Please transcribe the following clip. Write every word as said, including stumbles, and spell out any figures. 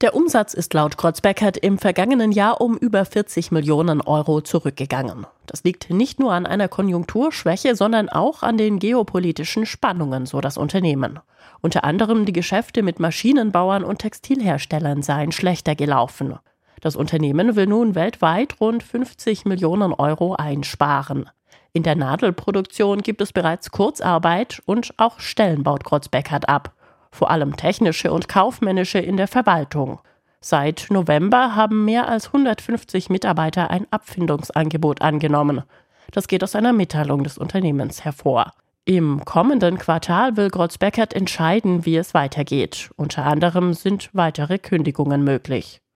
Der Umsatz ist laut Krotz-Beckert im vergangenen Jahr um über vierzig Millionen Euro zurückgegangen. Das liegt nicht nur an einer Konjunkturschwäche, sondern auch an den geopolitischen Spannungen, so das Unternehmen. Unter anderem die Geschäfte mit Maschinenbauern und Textilherstellern seien schlechter gelaufen. Das Unternehmen will nun weltweit rund fünfzig Millionen Euro einsparen. In der Nadelproduktion gibt es bereits Kurzarbeit und auch Stellen baut Krotz-Beckert ab. Vor allem technische und kaufmännische in der Verwaltung. Seit November haben mehr als hundertfünfzig Mitarbeiter ein Abfindungsangebot angenommen. Das geht aus einer Mitteilung des Unternehmens hervor. Im kommenden Quartal will Krotz-Beckert entscheiden, wie es weitergeht. Unter anderem sind weitere Kündigungen möglich.